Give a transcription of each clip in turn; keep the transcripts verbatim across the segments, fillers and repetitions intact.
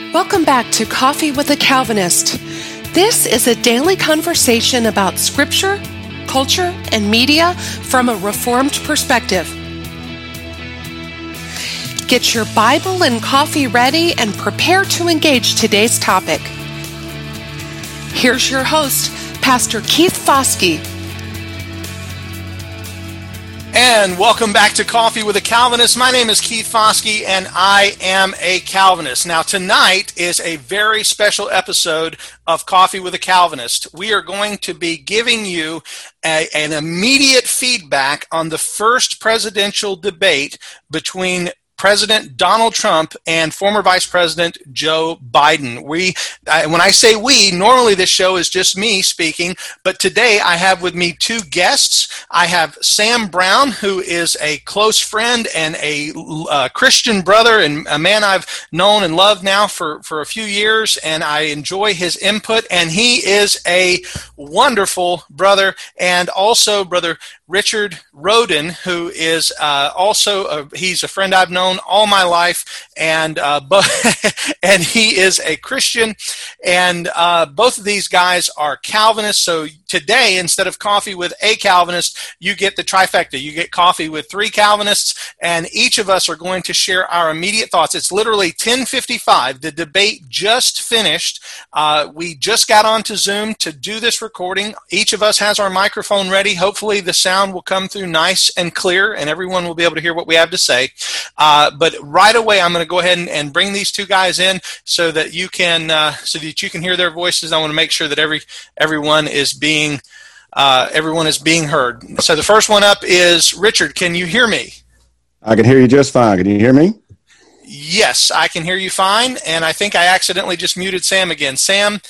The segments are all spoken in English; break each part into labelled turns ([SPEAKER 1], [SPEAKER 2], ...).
[SPEAKER 1] Welcome back to Coffee with a Calvinist. This is a daily conversation about Scripture, culture, and media from a Reformed perspective. Get your Bible and coffee ready and prepare to engage today's topic. Here's your host, Pastor Keith Foskey.
[SPEAKER 2] And welcome back to Coffee with a Calvinist. My name is Keith Foskey, and I am a Calvinist. Now, tonight is a very special episode of Coffee with a Calvinist. We are going to be giving you a, an immediate feedback on the first presidential debate between President Donald Trump and former Vice President Joe Biden. We, I, when I say we, normally this show is just me speaking, but today I have with me two guests. I have Sam Brown, who is a close friend and a uh, Christian brother and a man I've known and loved now for, for a few years, and I enjoy his input, and he is a wonderful brother, and also Brother Richard Roden, who is uh, also, a, he's a friend I've known all my life, and uh, but and he is a Christian, and uh, both of these guys are Calvinists. So today, instead of coffee with a Calvinist, you get the trifecta. You get coffee with three Calvinists, and each of us are going to share our immediate thoughts. It's literally ten fifty-five. The debate just finished. Uh, we just got onto Zoom to do this recording. Each of us has our microphone ready. Hopefully the sound will come through nice and clear, and everyone will be able to hear what we have to say. Uh, but right away, I'm going to go ahead and, and bring these two guys in so that you can uh, so that you can hear their voices. I want to make sure that every everyone is being uh, everyone is being heard. So the first one up is Richard. Can you hear me?
[SPEAKER 3] I can hear you just fine. Can you hear me?
[SPEAKER 2] Yes, I can hear you fine, and I think I accidentally just muted Sam again. Sam,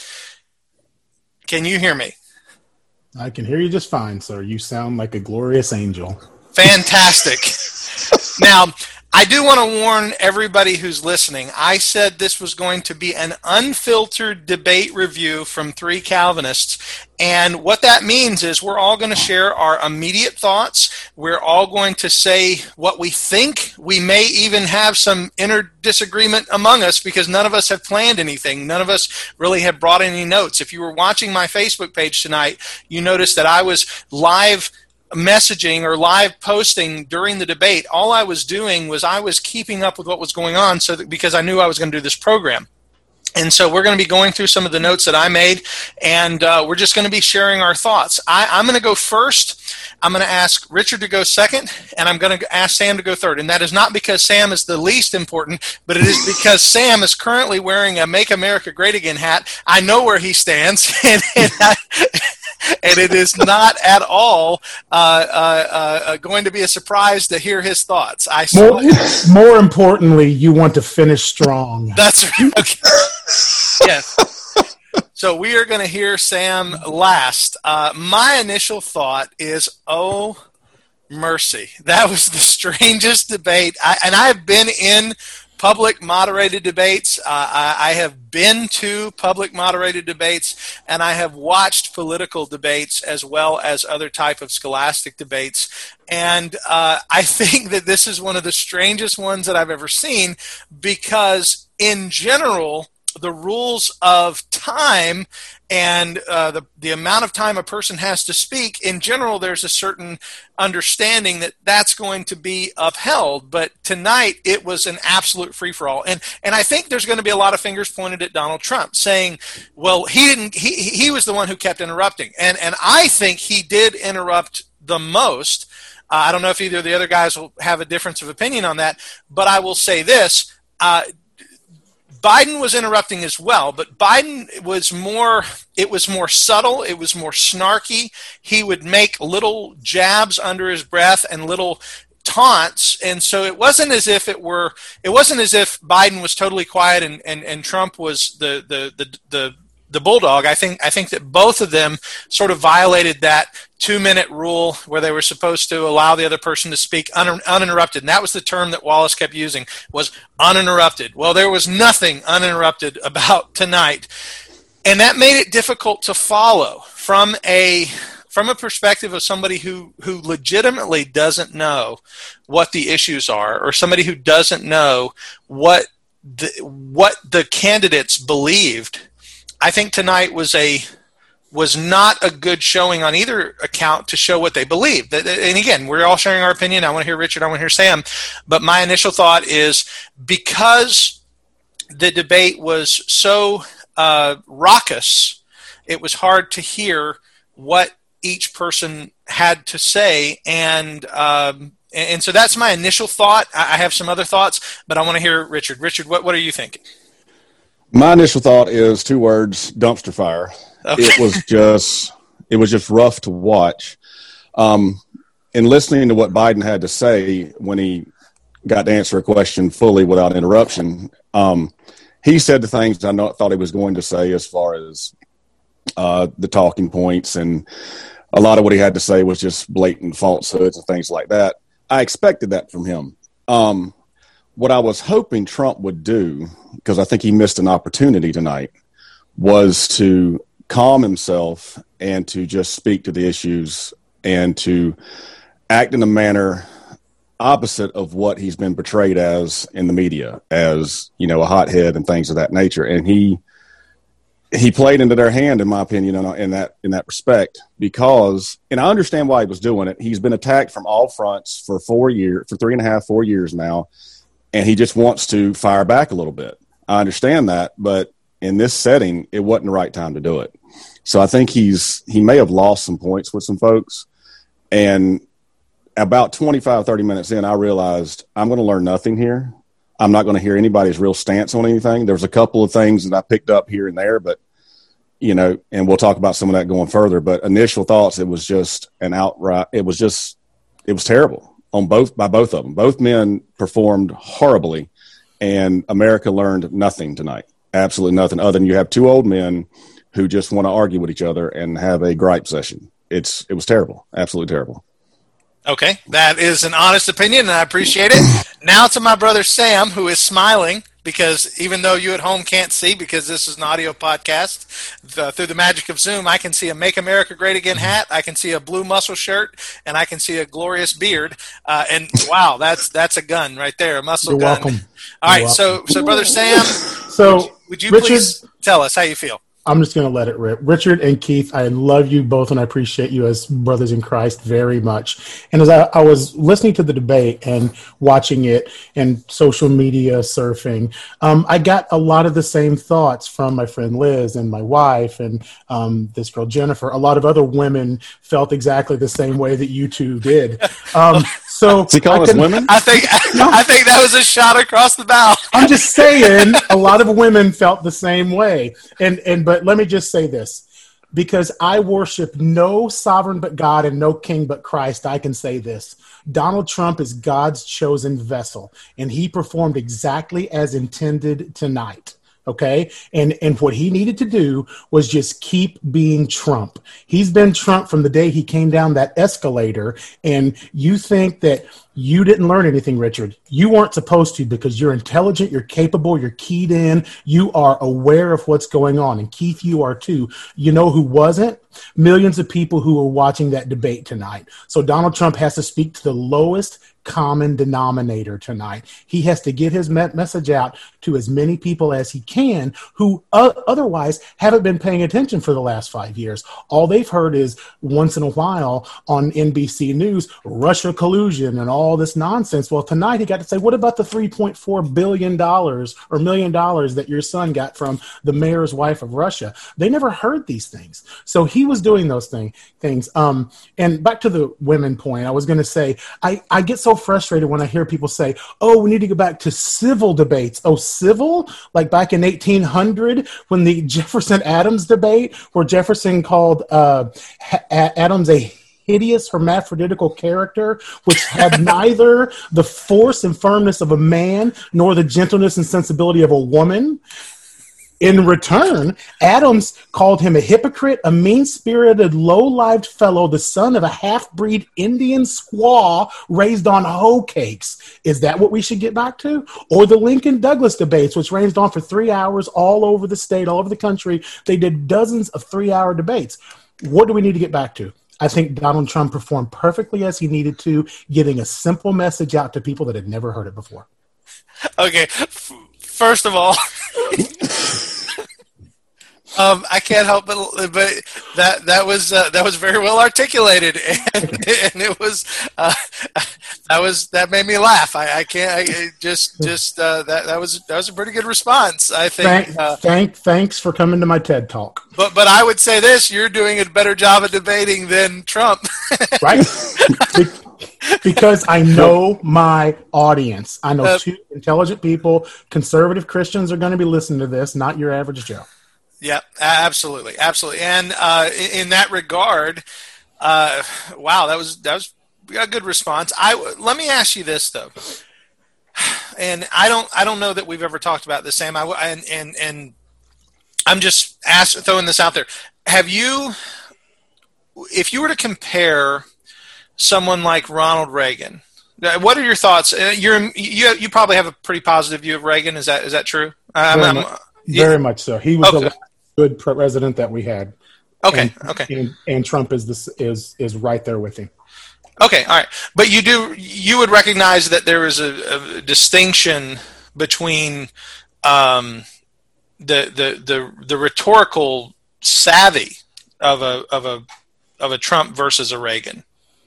[SPEAKER 2] can you hear me?
[SPEAKER 4] I can hear you just fine, sir. You sound like a glorious angel.
[SPEAKER 2] Fantastic. Now, I do want to warn everybody who's listening. I said this was going to be an unfiltered debate review from three Calvinists. And what that means is we're all going to share our immediate thoughts. We're all going to say what we think. We may even have some inner disagreement among us because none of us have planned anything. None of us really have brought any notes. If you were watching my Facebook page tonight, you noticed that I was live messaging or live posting during the debate. All I was doing was I was keeping up with what was going on so that, because I knew I was going to do this program. And so we're going to be going through some of the notes that I made, and uh, we're just going to be sharing our thoughts. I, I'm going to go first. I'm going to ask Richard to go second, and I'm going to ask Sam to go third. And that is not because Sam is the least important, but it is because Sam is currently wearing a Make America Great Again hat. I know where he stands, and, and I... and it is not at all uh, uh, uh, going to be a surprise to hear his thoughts. I
[SPEAKER 4] more, more importantly, you want to finish strong.
[SPEAKER 2] That's right. Okay. Yes. So we are going to hear Sam last. Uh, my initial thought is, oh, mercy. That was the strangest debate. I, and I've been in public moderated debates. Uh, I, I have been to public moderated debates, and I have watched political debates as well as other type of scholastic debates. And uh, I think that this is one of the strangest ones that I've ever seen because, in general, the rules of time and uh, the, the amount of time a person has to speak, in general, there's a certain understanding that that's going to be upheld. But tonight, it was an absolute free-for-all. And and I think there's going to be a lot of fingers pointed at Donald Trump, saying, well, he didn't. He, he was the one who kept interrupting. And, and I think he did interrupt the most. Uh, I don't know if either of the other guys will have a difference of opinion on that, but I will say this. Uh, Biden was interrupting as well, but Biden was more, it was more subtle, it was more snarky. He would make little jabs under his breath and little taunts, and so it wasn't as if it were, it wasn't as if Biden was totally quiet and, and, and Trump was the, the, the, the, the bulldog. I think, I think that both of them sort of violated that two-minute rule where they were supposed to allow the other person to speak un- uninterrupted. And that was the term that Wallace kept using, was uninterrupted. Well, there was nothing uninterrupted about tonight. And that made it difficult to follow from a from a perspective of somebody who, who legitimately doesn't know what the issues are, or somebody who doesn't know what the, what the candidates believed, I think tonight was a was not a good showing on either account to show what they believed. And again, we're all sharing our opinion. I want to hear Richard. I want to hear Sam. But my initial thought is because the debate was so uh, raucous, it was hard to hear what each person had to say. And um, and so that's my initial thought. I have some other thoughts, but I want to hear Richard. Richard, what, what are you thinking?
[SPEAKER 3] My initial thought is two words: dumpster fire. Okay. It was just, it was just rough to watch. Um, and listening to what Biden had to say when he got to answer a question fully without interruption, um, he said the things I know, thought he was going to say as far as uh, the talking points, and a lot of what he had to say was just blatant falsehoods and things like that. I expected that from him. Um, what I was hoping Trump would do, because I think he missed an opportunity tonight, was to calm himself and to just speak to the issues and to act in a manner opposite of what he's been portrayed as in the media, as, you know, a hothead and things of that nature. And he he played into their hand, in my opinion, in that in that respect, because, and I understand why he was doing it. He's been attacked from all fronts for four years, for three and a half, four years now, and he just wants to fire back a little bit. I understand that, but in this setting, it wasn't the right time to do it. So I think he's he may have lost some points with some folks. And about twenty-five, thirty minutes in, I realized I'm going to learn nothing here. I'm not going to hear anybody's real stance on anything. There was a couple of things that I picked up here and there, but, you know, and we'll talk about some of that going further. But initial thoughts, it was just an outright, it was just, it was terrible on both, by both of them. Both men performed horribly, and America learned nothing tonight. Absolutely nothing, other than you have two old men who just want to argue with each other and have a gripe session. It's it was terrible, absolutely terrible.
[SPEAKER 2] Okay, that is an honest opinion, and I appreciate it. Now to my brother Sam, who is smiling because even though you at home can't see, because this is an audio podcast, the, through the magic of Zoom, I can see a "Make America Great Again" hat, I can see a blue muscle shirt, and I can see a glorious beard. Uh, and wow, that's that's a gun right there, a muscle
[SPEAKER 4] You're
[SPEAKER 2] gun.
[SPEAKER 4] welcome.
[SPEAKER 2] All right,
[SPEAKER 4] You're
[SPEAKER 2] so
[SPEAKER 4] welcome.
[SPEAKER 2] so brother Sam,
[SPEAKER 4] so
[SPEAKER 2] would you, would you
[SPEAKER 4] Richard,
[SPEAKER 2] please tell us how you feel?
[SPEAKER 4] I'm just going to let it rip. Richard and Keith, I love you both, and I appreciate you as brothers in Christ very much. And as I, I was listening to the debate and watching it and social media surfing, um, I got a lot of the same thoughts from my friend Liz and my wife and um, this girl Jennifer. A lot of other women felt exactly the same way that you two did. Um, so
[SPEAKER 3] Is he calling us women?
[SPEAKER 2] I think
[SPEAKER 4] No.
[SPEAKER 2] I think that was a shot across the bow.
[SPEAKER 4] I'm just saying, a lot of women felt the same way. And and but let me just say this, because I worship no sovereign but God and no king but Christ, I can say this. Donald Trump is God's chosen vessel, and he performed exactly as intended tonight. Okay. And, and what he needed to do was just keep being Trump. He's been Trump from the day he came down that escalator. And you think that you didn't learn anything, Richard. You weren't supposed to, because you're intelligent, you're capable, you're keyed in, you are aware of what's going on. And Keith, you are too. You know who wasn't? Millions of people who were watching that debate tonight. So Donald Trump has to speak to the lowest common denominator tonight. He has to get his me- message out to as many people as he can who uh, otherwise haven't been paying attention for the last five years. All they've heard is once in a while on N B C News, Russia collusion and all this nonsense. Well, tonight he got to say, what about the three point four billion dollars or million dollars that your son got from the mayor's wife of Russia? They never heard these things. So he was doing those thing, things. Um, and back to the women point, I was going to say, I, I get so frustrated when I hear people say, oh, we need to go back to civil debates. Oh, civil? Like back in eighteen hundred when the Jefferson-Adams debate, where Jefferson called uh, ha- Adams a hideous hermaphroditical character, which had neither the force and firmness of a man nor the gentleness and sensibility of a woman. In return, Adams called him a hypocrite, a mean-spirited, low-lived fellow, the son of a half-breed Indian squaw raised on hoe cakes. Is that what we should get back to? Or the Lincoln-Douglas debates, which raged on for three hours all over the state, all over the country. They did dozens of three-hour debates. What do we need to get back to? I think Donald Trump performed perfectly as he needed to, getting a simple message out to people that had never heard it before.
[SPEAKER 2] Okay. first of all, um, I can't help but, but that that was uh, that was very well articulated, and, and it was uh, that was that made me laugh. I, I can't I, just just uh, that that was that was a pretty good response. I think.
[SPEAKER 4] Thank,
[SPEAKER 2] uh,
[SPEAKER 4] thank thanks for coming to my TED Talk.
[SPEAKER 2] But but I would say this: you're doing a better job of debating than Trump,
[SPEAKER 4] right? Because I know my audience. I know uh, two intelligent people. Conservative Christians are going to be listening to this, not your average Joe.
[SPEAKER 2] Yeah, absolutely, absolutely. And uh, in, in that regard, uh, wow, that was that was a good response. I let me ask you this though, and I don't I don't know that we've ever talked about this, Sam. I and and and I'm just ask, throwing this out there. Have you, if you were to compare someone like Ronald Reagan, what are your thoughts? You're you you probably have a pretty positive view of Reagan. Is that is that true?
[SPEAKER 4] Very,
[SPEAKER 2] I'm,
[SPEAKER 4] much,
[SPEAKER 2] I'm,
[SPEAKER 4] very
[SPEAKER 2] yeah.
[SPEAKER 4] much so. He was
[SPEAKER 2] Okay.
[SPEAKER 4] the last good president that we had.
[SPEAKER 2] Okay.
[SPEAKER 4] And,
[SPEAKER 2] okay.
[SPEAKER 4] And, and Trump is this is is right there with him.
[SPEAKER 2] Okay. All right. But you do you would recognize that there is a, a distinction between um, the the the the rhetorical savvy of a of a of a Trump versus a Reagan.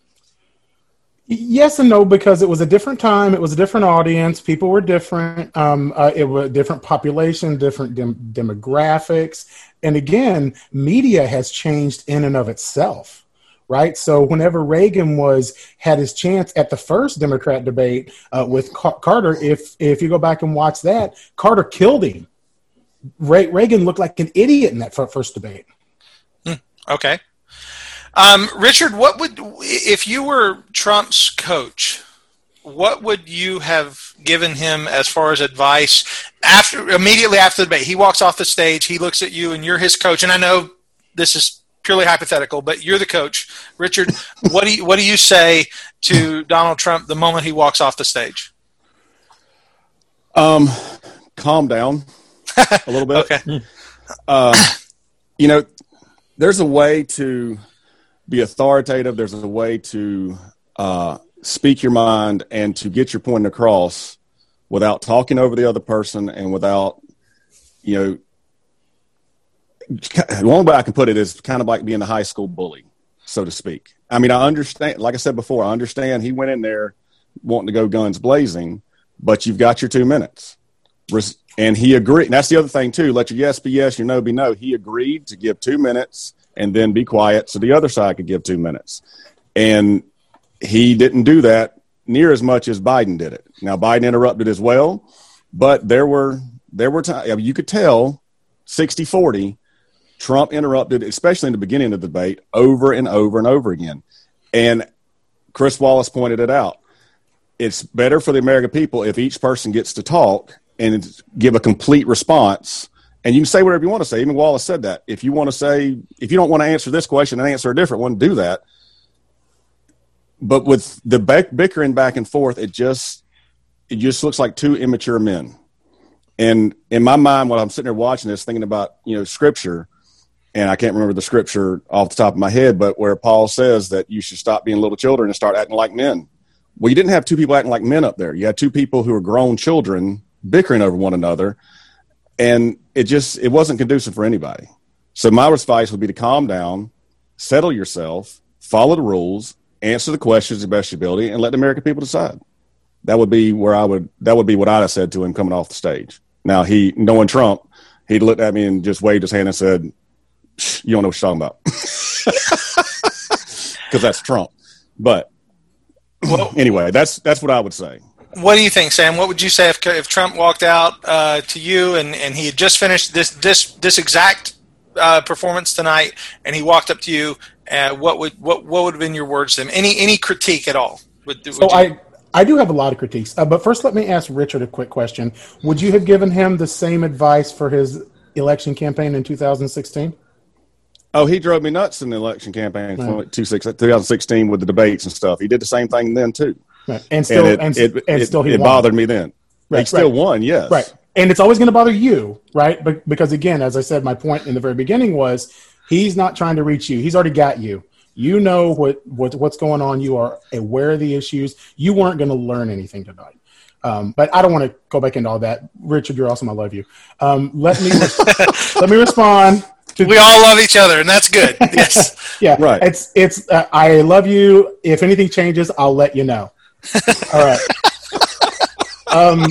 [SPEAKER 4] Yes and no, because it was a different time. It was a different audience. People were different. Um, uh, it was a different population, different dem- demographics. And again, media has changed in and of itself, right? So whenever Reagan was had his chance at the first Democrat debate uh, with Car- Carter, if if you go back and watch that, Carter killed him. Re- Reagan looked like an idiot in that f- first debate.
[SPEAKER 2] Hmm. Okay. Um, Richard, what would, if you were Trump's coach, what would you have given him as far as advice after, immediately after the debate? He walks off the stage, he looks at you, and you're his coach. And I know this is purely hypothetical, but you're the coach. Richard, what do you, what do you say to Donald Trump the moment he walks off the stage?
[SPEAKER 3] Um, calm down a little bit.
[SPEAKER 2] Okay.
[SPEAKER 3] Uh, you know, there's a way to be authoritative. There's a way to uh, speak your mind and to get your point across without talking over the other person and without, you know, one way I can put it is kind of like being a high school bully, so to speak. I mean, I understand, like I said before, I understand he went in there wanting to go guns blazing, but you've got your two minutes. And he agreed. And that's the other thing, too. Let your yes be yes, your no be no. He agreed to give two minutes and then be quiet so the other side could give two minutes. And he didn't do that near as much as Biden did it. Now, Biden interrupted as well, but there were there were times, I mean, you could tell sixty forty, Trump interrupted, especially in the beginning of the debate, over and over and over again. And Chris Wallace pointed it out. It's better for the American people if each person gets to talk and give a complete response. And you can say whatever you want to say. Even Wallace said that. If you want to say, if you don't want to answer this question and answer a different one, do that. But with the bickering back and forth, it just, it just looks like two immature men. And in my mind, while I'm sitting there watching this, thinking about, you know, scripture, and I can't remember the scripture off the top of my head, but where Paul says that you should stop being little children and start acting like men. Well, you didn't have two people acting like men up there. You had two people who were grown children bickering over one another. And it just, it wasn't conducive for anybody. So my advice would be to calm down, settle yourself, follow the rules, answer the questions to the best of your ability, and let the American people decide. That would be where I would, that would be what I'd have said to him coming off the stage. Now, he, knowing Trump, he'd looked at me and just waved his hand and said, you don't know what you're talking about. Because that's Trump. But well, anyway, that's, that's what I would say.
[SPEAKER 2] What do you think, Sam? What would you say if if Trump walked out uh, to you and, and he had just finished this this this exact uh, performance tonight, and he walked up to you? Uh, what would what what would have been your words to him? Any any critique at all? Would, would
[SPEAKER 4] so
[SPEAKER 2] you...
[SPEAKER 4] I I do have a lot of critiques, uh, but first let me ask Richard a quick question. Would you have given him the same advice for his election campaign in two thousand sixteen?
[SPEAKER 3] Oh, he drove me nuts in the election campaign in two thousand sixteen with the debates and stuff. He did the same thing then too.
[SPEAKER 4] Right. And still,
[SPEAKER 3] and, it,
[SPEAKER 4] and,
[SPEAKER 3] it,
[SPEAKER 4] and
[SPEAKER 3] it,
[SPEAKER 4] still, he
[SPEAKER 3] it
[SPEAKER 4] won.
[SPEAKER 3] bothered me then.
[SPEAKER 4] Right,
[SPEAKER 3] he still
[SPEAKER 4] right.
[SPEAKER 3] won, yes.
[SPEAKER 4] Right. And it's always going to bother you, right? But because again, as I said, my point in the very beginning was he's not trying to reach you. He's already got you. You know what, what what's going on. You are aware of the issues. You weren't going to learn anything tonight. Um, but I don't want to go back into all that. Richard, you're awesome. I love you. Um, let me let me respond. To
[SPEAKER 2] we all love each other, and that's good. Yes.
[SPEAKER 4] Yeah.
[SPEAKER 3] Right.
[SPEAKER 4] It's it's. Uh, I love you. If anything changes, I'll let you know. All right. Um.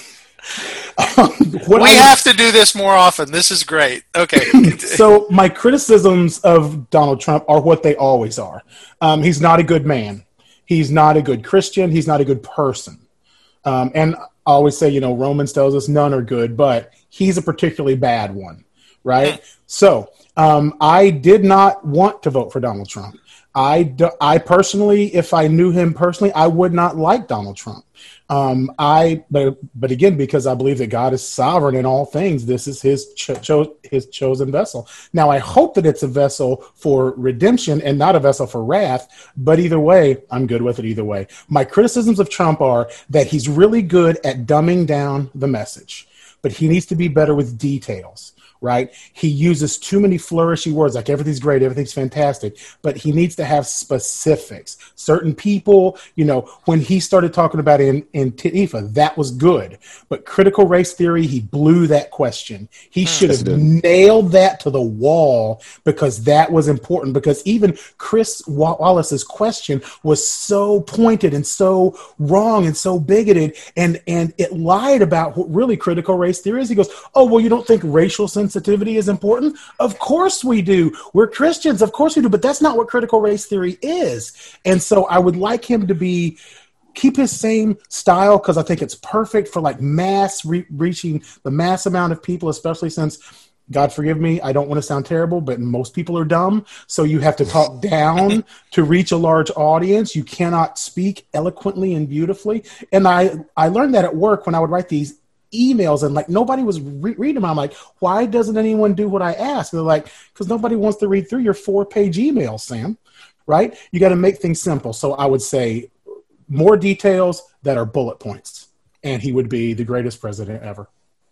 [SPEAKER 2] we I, have to do this more often. This is great. Okay.
[SPEAKER 4] So my criticisms of Donald Trump are what they always are. Um, he's not a good man. He's not a good Christian. He's not a good person. Um, and I always say, you know, Romans tells us none are good, but he's a particularly bad one, right? So um, I did not want to vote for Donald Trump. I, do, I personally, if I knew him personally, I would not like Donald Trump. Um, I, but, but again, because I believe that God is sovereign in all things, this is his, cho- cho- his chosen vessel. Now, I hope that it's a vessel for redemption and not a vessel for wrath, but either way, I'm good with it either way. My criticisms of Trump are that he's really good at dumbing down the message, but he needs to be better with details. Right? He uses too many flourishy words, like everything's great, everything's fantastic, but he needs to have specifics. Certain people, you know, when he started talking about in, in Antifa, that was good. But critical race theory, he blew that question. He should have nailed that to the wall because that was important. Because even Chris Wallace's question was so pointed and so wrong and so bigoted, and, and it lied about what really critical race theory is. He goes, oh, well, you don't think racial sensitivity Sensitivity is important? Of course we do. We're Christians. Of course we do. But that's not what critical race theory is. And so I would like him to be keep his same style because I think it's perfect for like mass re- reaching the mass amount of people, especially since, God forgive me, I don't want to sound terrible, but most people are dumb. So you have to talk down to reach a large audience. You cannot speak eloquently and beautifully. And I, I learned that at work when I would write these emails and like nobody was re- reading them. I'm like, why doesn't anyone do what I ask? They're like, because nobody wants to read through your four page emails, Sam, right? You got to make things simple. So I would say more details that are bullet points, and he would be the greatest president ever.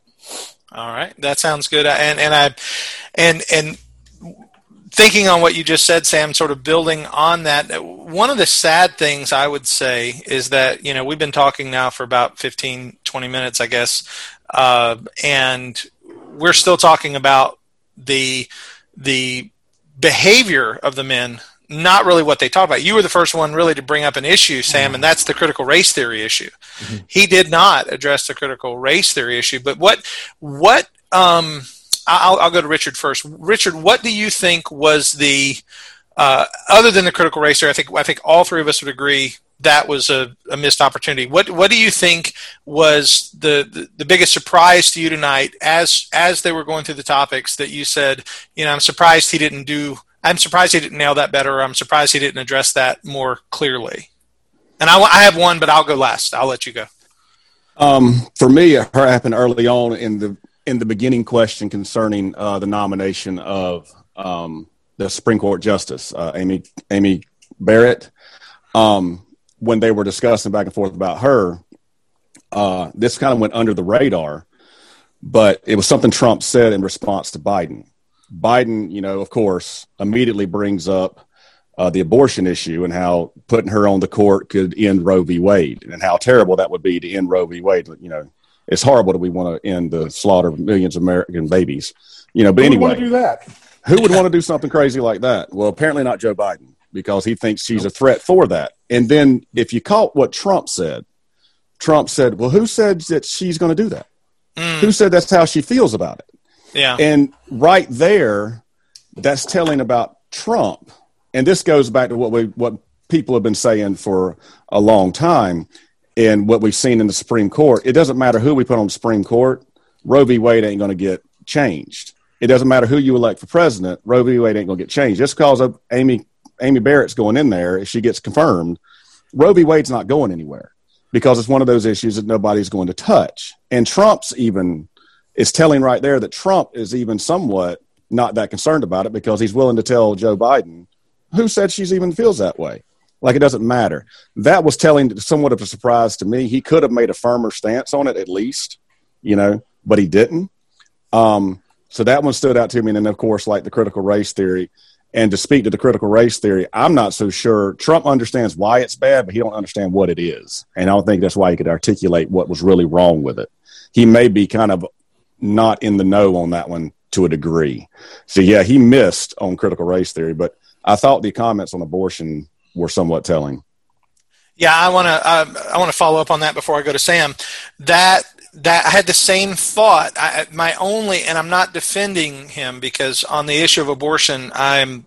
[SPEAKER 2] All right. That sounds good. And, and I, and, and thinking on what you just said, Sam, sort of building on that, one of the sad things I would say is that, you know, we've been talking now for about fifteen, twenty minutes, I guess, uh, and we're still talking about the the behavior of the men, not really what they talk about. You were the first one really to bring up an issue, Sam, and that's the critical race theory issue. Mm-hmm. He did not address the critical race theory issue, but what what um, I'll, I'll go to Richard first. Richard, what do you think was the uh, other than the critical race theory? I think I think all three of us would agree that was a, a missed opportunity. What what do you think was the, the, the biggest surprise to you tonight as as they were going through the topics that you said, you know, I'm surprised he didn't do. I'm surprised he didn't nail that better. Or I'm surprised he didn't address that more clearly. And I, I have one, but I'll go last. I'll let you go.
[SPEAKER 3] Um, for me, it happened early on in the in the beginning question concerning uh, the nomination of um, the Supreme Court Justice, uh, Amy Amy Barrett. Um, when they were discussing back and forth about her, uh, this kind of went under the radar, but it was something Trump said in response to Biden. Biden, you know, of course, immediately brings up uh, the abortion issue and how putting her on the court could end Roe v. Wade and how terrible that would be to end Roe v. Wade. You know, it's horrible that we want to end the slaughter of millions of American babies. You know, but
[SPEAKER 4] who
[SPEAKER 3] anyway,
[SPEAKER 4] would want to do that?
[SPEAKER 3] Who would want to do something crazy like that? Well, apparently not Joe Biden, because he thinks she's a threat for that. And then if you caught what Trump said, Trump said, well, who said that she's going to do that? Mm. Who said that's how she feels about it?
[SPEAKER 2] Yeah.
[SPEAKER 3] And right there, that's telling about Trump. And this goes back to what we what people have been saying for a long time and what we've seen in the Supreme Court. It doesn't matter who we put on the Supreme Court. Roe v. Wade ain't going to get changed. It doesn't matter who you elect for president. Roe v. Wade ain't going to get changed. Just because of Amy Amy Barrett's going in there, if she gets confirmed, Roe v. Wade's not going anywhere because it's one of those issues that nobody's going to touch. And Trump's even is telling right there that Trump is even somewhat not that concerned about it because he's willing to tell Joe Biden, who said she's even feels that way? Like it doesn't matter. That was telling somewhat of a surprise to me. He could have made a firmer stance on it at least, you know, but he didn't. Um, so that one stood out to me. And then, of course, like the critical race theory. And to speak to the critical race theory, I'm not so sure. Trump understands why it's bad, but he don't understand what it is. And I don't think that's why he could articulate what was really wrong with it. He may be kind of not in the know on that one to a degree. So, yeah, he missed on critical race theory, but I thought the comments on abortion were somewhat telling.
[SPEAKER 2] Yeah, I want to uh, I want to follow up on that before I go to Sam. That that I had the same thought. I, my only, and I'm not defending him because on the issue of abortion, I'm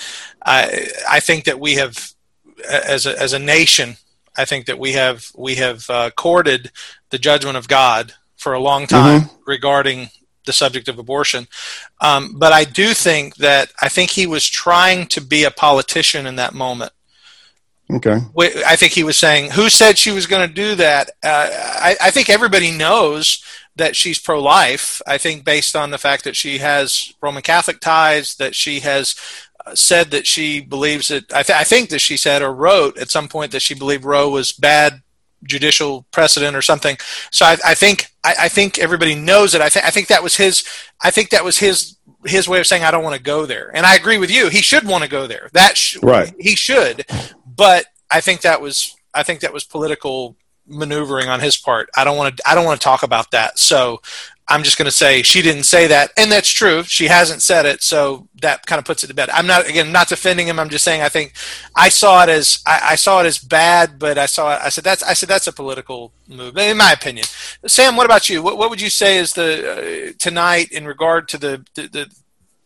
[SPEAKER 2] I I think that we have as a as a nation, I think that we have we have uh, courted the judgment of God for a long time mm-hmm. regarding the subject of abortion. Um, but I do think that I think he was trying to be a politician in that moment.
[SPEAKER 3] Okay.
[SPEAKER 2] I think he was saying, who said she was going to do that? Uh, I, I think everybody knows that she's pro-life. I think based on the fact that she has Roman Catholic ties, that she has said that she believes that, I, th- I think that she said or wrote at some point that she believed Roe was bad judicial precedent or something. So I, I think I, I think everybody knows it. I think I think that was his. I think that was his his way of saying I don't want to go there. And I agree with you. He should want to go there. That sh-
[SPEAKER 3] right.
[SPEAKER 2] He should. But I think that was I think that was political maneuvering on his part. I don't want to I don't want to talk about that. So I'm just going to say she didn't say that, and that's true. She hasn't said it, so that kind of puts it to bed. I'm not again not defending him. I'm just saying I think I saw it as I, I saw it as bad, but I saw it. I said that's I said that's a political move, in my opinion. Sam, what about you? What, what would you say is the uh, tonight in regard to the the, the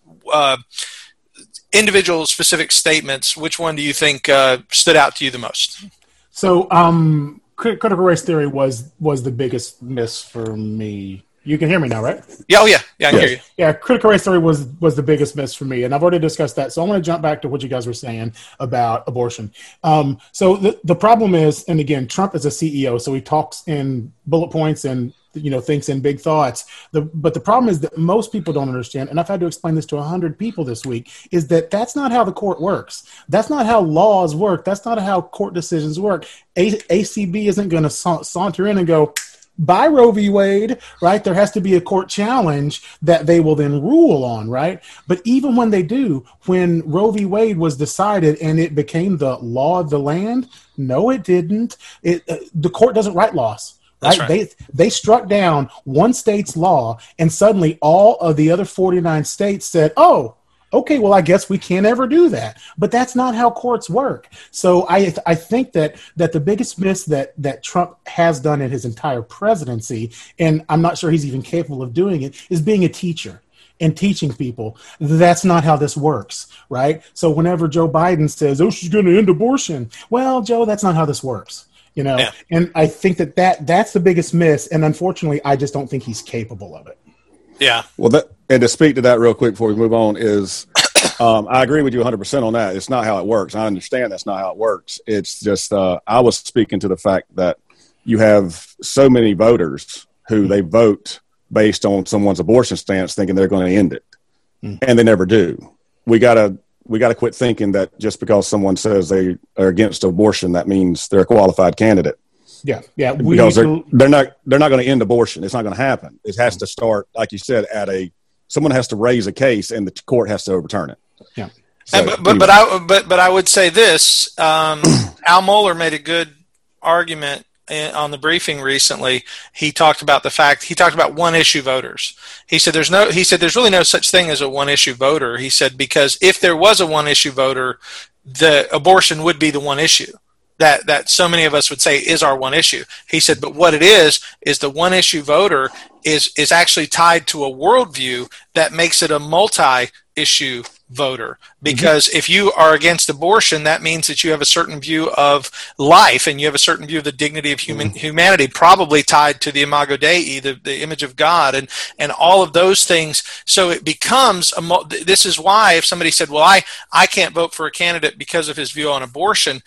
[SPEAKER 2] uh, individual specific statements? Which one do you think uh, stood out to you the most?
[SPEAKER 4] So, um, critical race theory was was the biggest miss for me. You can hear me now, right?
[SPEAKER 2] Yeah, oh yeah, yeah, I can yes. hear you.
[SPEAKER 4] Yeah, critical race theory was was the biggest miss for me, and I've already discussed that. So I want to jump back to what you guys were saying about abortion. Um, so the the problem is, and again, Trump is a C E O, so he talks in bullet points and you know thinks in big thoughts. The but the problem is that most people don't understand, and I've had to explain this to a hundred people this week, is that that's not how the court works. That's not how laws work. That's not how court decisions work. A- ACB isn't going to sa- saunter in and go, by Roe v. Wade, right? There has to be a court challenge that they will then rule on, right? But even when they do, when Roe v. Wade was decided and it became the law of the land, no, it didn't. It uh, the court doesn't write laws, right? right? They they struck down one state's law, and suddenly all of the other forty-nine states said, "Oh, okay, well, I guess we can't ever do that." But that's not how courts work. So I I think that that the biggest miss that that Trump has done in his entire presidency, and I'm not sure he's even capable of doing it, is being a teacher and teaching people that's not how this works, right? So whenever Joe Biden says, "Oh, she's going to end abortion," well, Joe, that's not how this works. You know, yeah. And I think that, that that's the biggest miss, and unfortunately, I just don't think he's capable of it.
[SPEAKER 2] Yeah.
[SPEAKER 3] Well, that, and to speak to that real quick before we move on is, um, I agree with you one hundred percent on that. It's not how it works. I understand that's not how it works. It's just, uh, I was speaking to the fact that you have so many voters who mm-hmm. they vote based on someone's abortion stance thinking they're going to end it. Mm-hmm. And they never do. We gotta, we gotta quit thinking that just because someone says they are against abortion, that means they're a qualified candidate.
[SPEAKER 4] Yeah, yeah.
[SPEAKER 3] We because they're, to... they're not they're not going to end abortion. It's not going to happen. It has to start, like you said, at a someone has to raise a case, and the court has to overturn it.
[SPEAKER 4] Yeah.
[SPEAKER 2] So, but but, anyway. but I but but I would say this: um, Al Mohler made a good argument in, on the briefing recently. He talked about the fact he talked about one issue voters. He said there's no he said there's really no such thing as a one issue voter. He said because if there was a one issue voter, the abortion would be the one issue. That that so many of us would say is our one issue. He said, but what it is, is the one issue voter is is actually tied to a worldview that makes it a multi-issue voter. Because mm-hmm. if you are against abortion, that means that you have a certain view of life and you have a certain view of the dignity of human mm-hmm. humanity, probably tied to the Imago Dei, the, the image of God, and, and all of those things. So it becomes, a, this is why if somebody said, well, I, I can't vote for a candidate because of his view on abortion,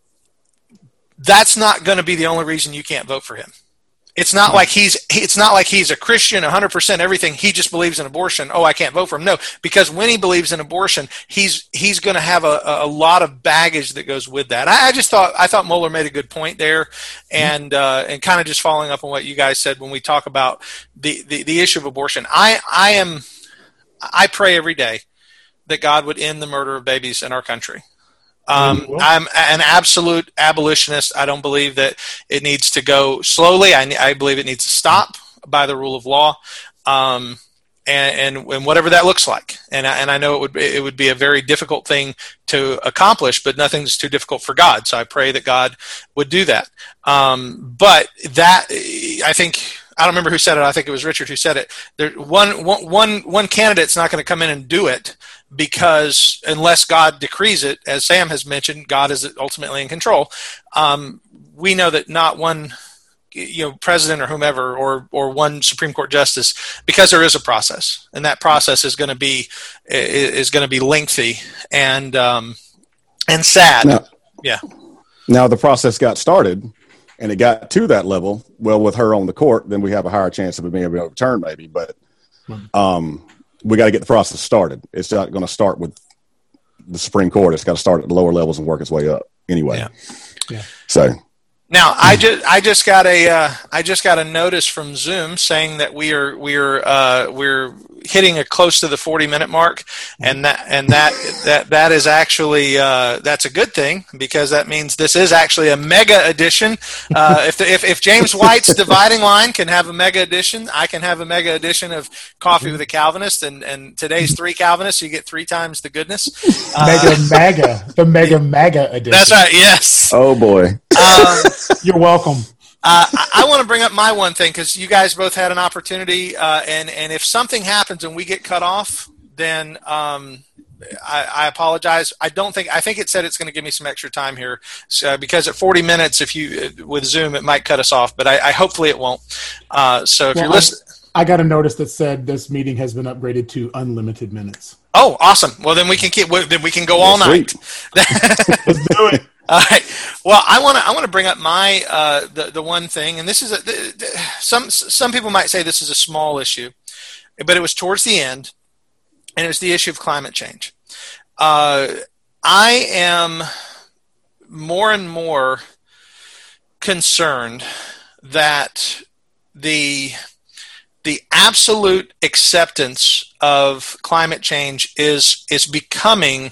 [SPEAKER 2] that's not going to be the only reason you can't vote for him. It's not like he's it's not like he's a Christian, one hundred percent everything. He just believes in abortion. Oh, I can't vote for him. No, because when he believes in abortion, he's he's going to have a, a lot of baggage that goes with that. I, I just thought I thought Mohler made a good point there, and uh, and kind of just following up on what you guys said when we talk about the, the, the issue of abortion. I I am I pray every day that God would end the murder of babies in our country. Um, I'm an absolute abolitionist. I don't believe that it needs to go slowly. I, I believe it needs to stop by the rule of law, um, and, and, and whatever that looks like. And I, and I know it would be, it would be a very difficult thing to accomplish, but nothing's too difficult for God. So I pray that God would do that. Um, but that, I think, I don't remember who said it. I think it was Richard who said it. There, one, one, one, one candidate's not going to come in and do it, because unless God decrees it, as Sam has mentioned, God is ultimately in control. Um, we know that not one, you know, president or whomever, or or one Supreme Court justice, because there is a process, and that process is going to be is going to be lengthy and um, and sad.
[SPEAKER 3] Now,
[SPEAKER 2] yeah.
[SPEAKER 3] Now the process got started, and it got to that level. Well, with her on the court, then we have a higher chance of it being able to overturn, maybe. But um, we got to get the process started. It's not going to start with the Supreme Court. It's got to start at the lower levels and work its way up anyway.
[SPEAKER 2] Yeah. Yeah.
[SPEAKER 3] So
[SPEAKER 2] now I just I just got a uh, I just got a notice from Zoom saying that we are we are uh, we're hitting a close to the forty minute mark, and that and that that that is actually uh, that's a good thing, because that means this is actually a mega edition. Uh, if, the, if if James White's dividing line can have a mega edition, I can have a mega edition of Coffee with a Calvinist, and, and today's three Calvinists, so you get three times the goodness. Uh,
[SPEAKER 4] mega mega the mega mega edition.
[SPEAKER 2] That's right. Yes.
[SPEAKER 3] Oh boy.
[SPEAKER 2] Um,
[SPEAKER 4] You're welcome.
[SPEAKER 2] Uh, I, I want to bring up my one thing, because you guys both had an opportunity, uh, and, and if something happens and we get cut off, then um, I, I apologize. I don't think I think it said it's going to give me some extra time here, so, because at forty minutes, if you with Zoom, it might cut us off, but I, I hopefully it won't. Uh, so if
[SPEAKER 4] well,
[SPEAKER 2] you're listening,
[SPEAKER 4] I got a notice that said this meeting has been upgraded to unlimited minutes.
[SPEAKER 2] Oh, awesome! Well, then we can keep. Then we can go all night.
[SPEAKER 4] Let's do it.
[SPEAKER 2] All right. Well, I want to I want to bring up my uh, the the one thing, and this is a the, the, some some people might say this is a small issue, but it was towards the end, and it was the issue of climate change. Uh, I am more and more concerned that the the absolute acceptance of climate change is is becoming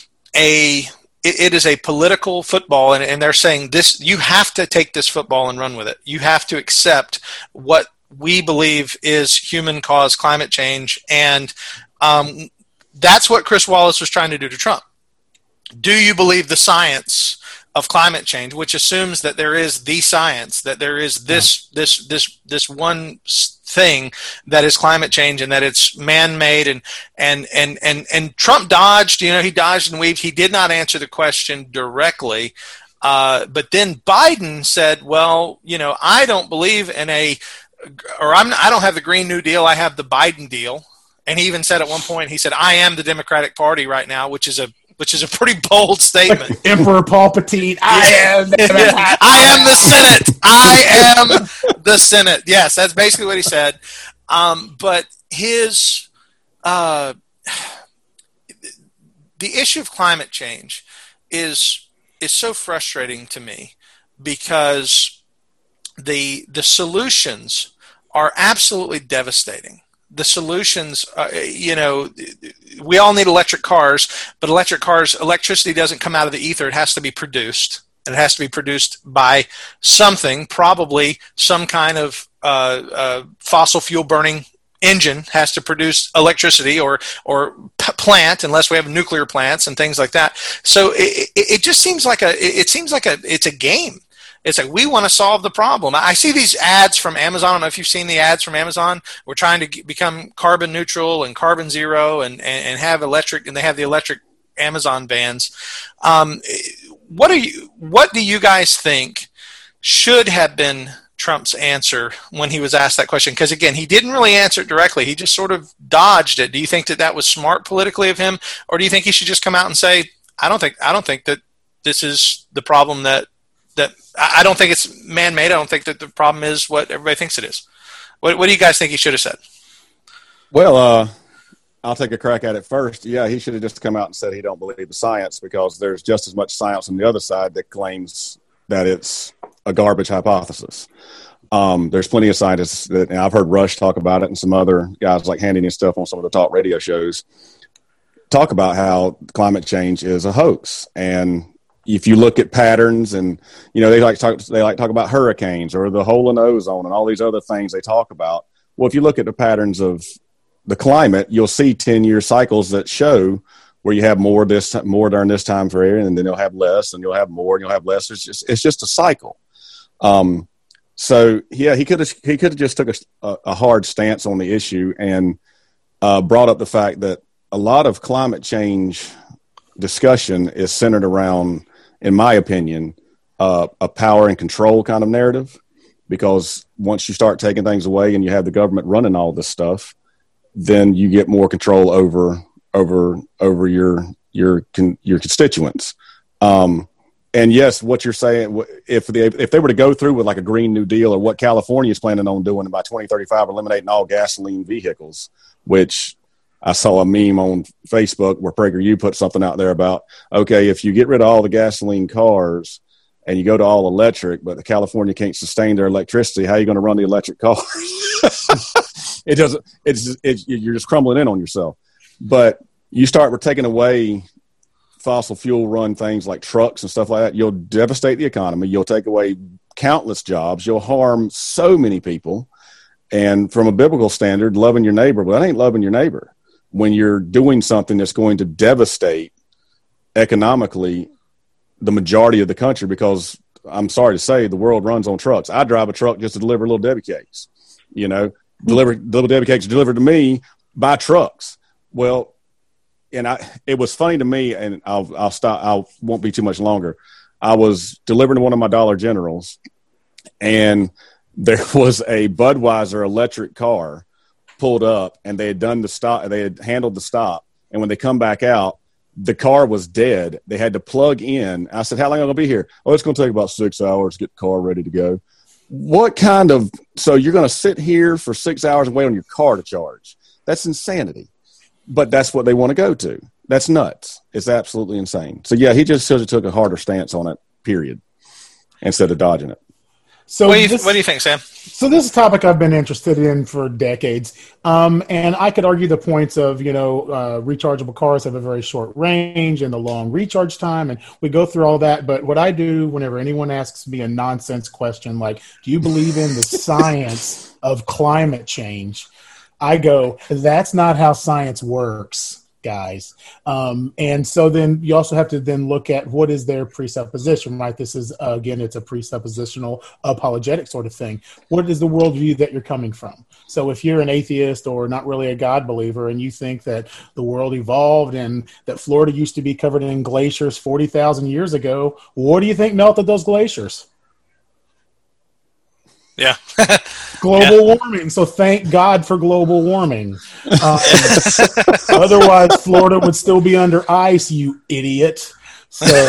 [SPEAKER 2] a it, it is a political football, and, and they're saying this, you have to take this football and run with it. You have to accept what we believe is human caused climate change, and um, that's what Chris Wallace was trying to do to Trump. Do you believe the science of climate change, which assumes that there is the science, that there is this this this this one thing that is climate change, and that it's man-made, and and and and and Trump dodged, you know, he dodged and weaved. He did not answer the question directly, uh, but then Biden said, "Well, you know, I don't believe in a, or I'm I don't have the Green New Deal. I have the Biden deal." And he even said at one point, he said, "I am the Democratic Party right now," which is a which is a pretty bold statement.
[SPEAKER 4] Emperor Palpatine, I am the
[SPEAKER 2] yeah, I am the Senate. I am the Senate. Yes, that's basically what he said. Um, but his uh, the issue of climate change is is so frustrating to me, because the the solutions are absolutely devastating. The solutions, uh, you know, we all need electric cars, but electric cars, electricity doesn't come out of the ether. It has to be produced, and it has to be produced by something, probably some kind of uh, uh, fossil fuel burning engine has to produce electricity, or or p- plant, unless we have nuclear plants and things like that. So it, it, it just seems like a, it seems like a, it's a game. It's like, we want to solve the problem. I see these ads from Amazon. I don't know if you've seen the ads from Amazon. We're trying to get, become carbon neutral and carbon zero, and, and, and have electric, and they have the electric Amazon vans. Um, what are you? What do you guys think should have been Trump's answer when he was asked that question? Because again, he didn't really answer it directly. He just sort of dodged it. Do you think that that was smart politically of him, or do you think he should just come out and say, "I don't think, I don't think that this is the problem that." That I don't think it's man-made. I don't think that the problem is what everybody thinks it is. What, what do you guys think he should have said?
[SPEAKER 3] Well, uh, I'll take a crack at it first. Yeah, he should have just come out and said he don't believe the science, because there's just as much science on the other side that claims that it's a garbage hypothesis. Um, there's plenty of scientists that, and I've heard Rush talk about it, and some other guys like Hannity and stuff on some of the talk radio shows. talk about how climate change is a hoax. And if you look at patterns, and you know, they like to talk, they like to talk about hurricanes or the hole in the ozone and all these other things they talk about. Well, if you look at the patterns of the climate, you'll see ten-year cycles that show where you have more this more during this time frame, and then you'll have less, and you'll have more, and you'll have less. It's just it's just a cycle. Um, so yeah, he could have he could have just took a, a hard stance on the issue and uh, brought up the fact that a lot of climate change discussion is centered around, in my opinion, uh, a power and control kind of narrative. Because once you start taking things away and you have the government running all this stuff, then you get more control over over over your your con, your constituents. Um, and yes, what you're saying, if they if they were to go through with like a Green New Deal or what California is planning on doing by twenty thirty-five, eliminating all gasoline vehicles, which I saw a meme on Facebook where PragerU put something out there about, okay, if you get rid of all the gasoline cars and you go to all electric, but the California can't sustain their electricity, how are you going to run the electric cars? It doesn't, it's, it's, you're just crumbling in on yourself. But you start taking away fossil fuel run things like trucks and stuff like that, you'll devastate the economy. You'll take away countless jobs. You'll harm so many people. And from a biblical standard, loving your neighbor, well, that ain't loving your neighbor. When you're doing something that's going to devastate economically the majority of the country, because I'm sorry to say the world runs on trucks. I drive a truck just to deliver little Debbie cakes, you know, deliver little Debbie cakes delivered to me by trucks. Well, and I, it was funny to me, and I'll, I'll stop. I won't be too much longer. I was delivering to one of my Dollar Generals, and there was a Budweiser electric car pulled up, and they had done the stop. They had handled the stop. And when they come back out, the car was dead. They had to plug in. I said, how long are you going to be here? Oh, it's going to take about six hours to get the car ready to go. What kind of, so you're going to sit here for six hours and wait on your car to charge? That's insanity. But that's what they want to go to. That's nuts. It's absolutely insane. So yeah, he just sort of took a harder stance on it, period, instead of dodging it.
[SPEAKER 2] So what do, you, this, what do you think, Sam?
[SPEAKER 4] So this is a topic I've been interested in for decades, um, and I could argue the points of, you know, uh, rechargeable cars have a very short range and a long recharge time, and we go through all that. But what I do whenever anyone asks me a nonsense question like, do you believe in the science of climate change? I go, that's not how science works, guys. Um, and so then you also have to then look at what is their presupposition, right? This is, uh, again, it's a presuppositional apologetic sort of thing. What is the worldview that you're coming from? So if you're an atheist or not really a God believer and you think that the world evolved and that Florida used to be covered in glaciers forty thousand years ago, what do you think melted those glaciers?
[SPEAKER 2] Yeah.
[SPEAKER 4] Global yeah. warming. So thank God for global warming. Um, otherwise, Florida would still be under ice, you idiot. So,